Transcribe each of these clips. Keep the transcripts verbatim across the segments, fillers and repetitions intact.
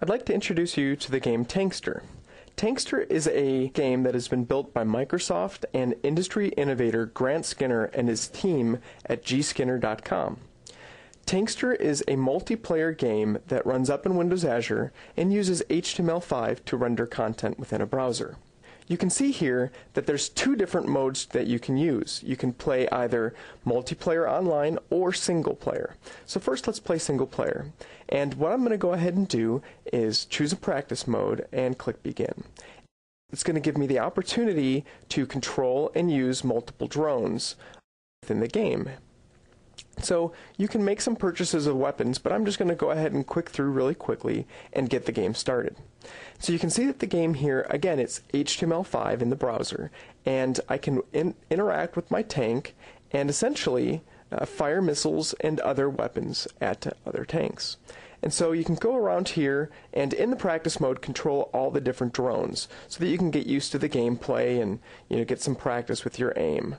I'd like to introduce you to the game Tankster. Tankster is a game that has been built by Microsoft and industry innovator Grant Skinner and his team at g skinner dot com. Tankster is a multiplayer game that runs up in Windows Azure and uses H T M L five to render content within a browser. You can see here that there's two different modes that you can use. You can play either multiplayer online or single player. So first let's play single player. And what I'm going to go ahead and do is choose a practice mode and click begin. It's going to give me the opportunity to control and use multiple drones within the game. So you can make some purchases of weapons, but I'm just going to go ahead and click through really quickly and get the game started. So you can see that the game here, again, it's H T M L five in the browser, and I can in interact with my tank and essentially uh, fire missiles and other weapons at uh, other tanks. And so you can go around here and in the practice mode control all the different drones so that you can get used to the gameplay and you know get some practice with your aim.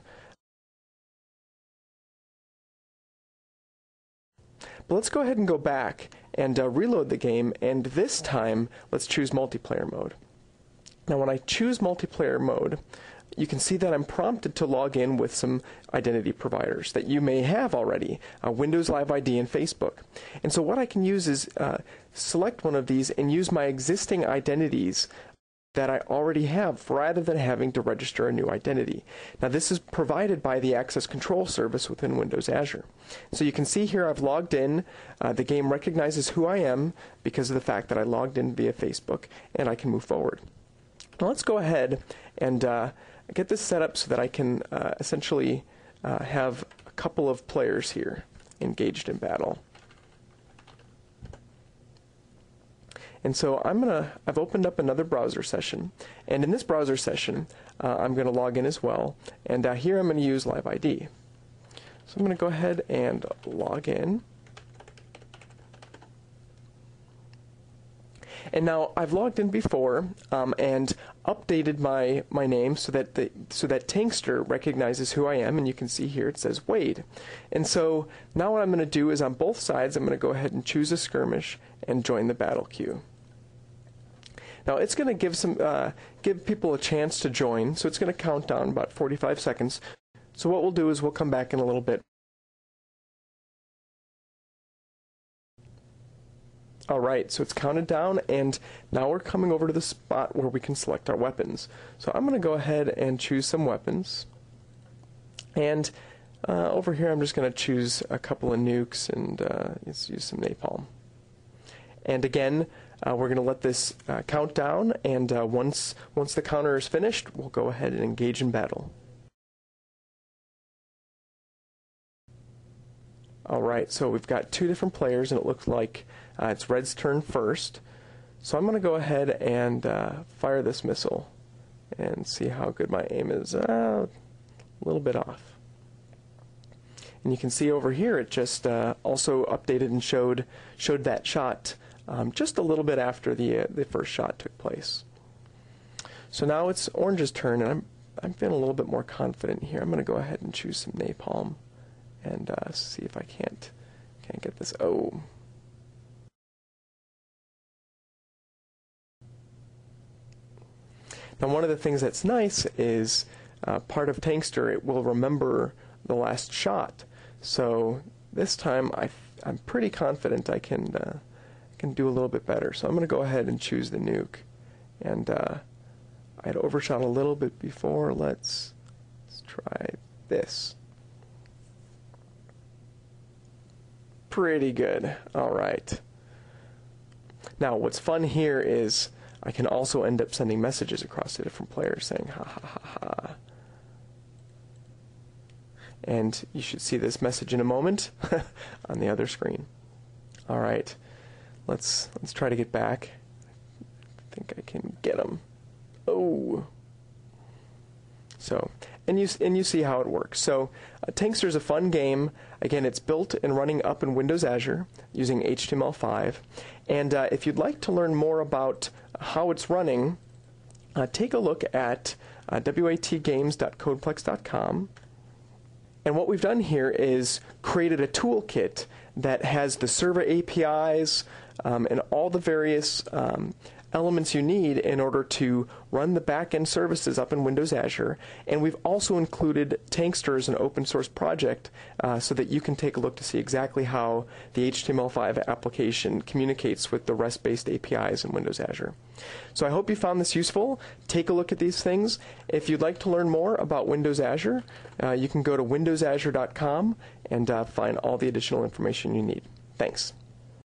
But let's go ahead and go back and uh, reload the game, and this time let's choose multiplayer mode. Now when I choose multiplayer mode, you can see that I'm prompted to log in with some identity providers that you may have already, uh, Windows Live I D and Facebook. And so what I can use is uh, select one of these and use my existing identities that I already have rather than having to register a new identity. Now this is provided by the Access Control Service within Windows Azure. So you can see here I've logged in. Uh, the game recognizes who I am because of the fact that I logged in via Facebook, and I can move forward. Now let's go ahead and uh, get this set up so that I can uh, essentially uh, have a couple of players here engaged in battle. And so I'm gonna, I've opened up another browser session, and in this browser session, uh, I'm going to log in as well, and uh, here I'm going to use Live I D. So I'm going to go ahead and log in. And now I've logged in before um, and updated my, my name so that the, so that Tankster recognizes who I am, and you can see here it says Wade. And so now what I'm going to do is on both sides I'm going to go ahead and choose a skirmish and join the battle queue. Now it's going to give some uh, give people a chance to join, so it's going to count down about forty-five seconds. So what we'll do is we'll come back in a little bit. Alright, so it's counted down, and now we're coming over to the spot where we can select our weapons. So I'm going to go ahead and choose some weapons. And uh, over here I'm just going to choose a couple of nukes and uh, let's use some napalm. And again, uh, we're going to let this uh, count down, and uh, once, once the counter is finished, we'll go ahead and engage in battle. Alright, so we've got two different players, and it looks like uh, it's Red's turn first. So I'm going to go ahead and uh, fire this missile and see how good my aim is. Uh, a little bit off. And you can see over here it just uh, also updated and showed showed that shot um, just a little bit after the uh, the first shot took place. So now it's Orange's turn, and I'm I'm feeling a little bit more confident here. I'm going to go ahead and choose some napalm and uh, see if I can't can't get this. Oh. Now one of the things that's nice is uh, part of Tankster, it will remember the last shot. So this time I I'm pretty confident I can uh, can do a little bit better. So I'm going to go ahead and choose the nuke, and uh, I had overshot a little bit before. Let's let's try this. Pretty good. All right. Now what's fun here is I can also end up sending messages across to different players saying ha ha ha ha. And you should see this message in a moment on the other screen. All right, let's let's try to get back. I think I can get him. Oh. So, and you and you see how it works. So, uh, Tankster is a fun game. Again, it's built and running up in Windows Azure using H T M L five. And uh, if you'd like to learn more about how it's running, uh, take a look at uh, wat games dot codeplex dot com. And what we've done here is created a toolkit that has the server A P Is, um, and all the various um, elements you need in order to run the back-end services up in Windows Azure. And we've also included Tankster as an open source project uh, so that you can take a look to see exactly how the H T M L five application communicates with the REST-based A P Is in Windows Azure. So I hope you found this useful. Take a look at these things. If you'd like to learn more about Windows Azure, uh, you can go to windows azure dot com and uh, find all the additional information you need. Thanks.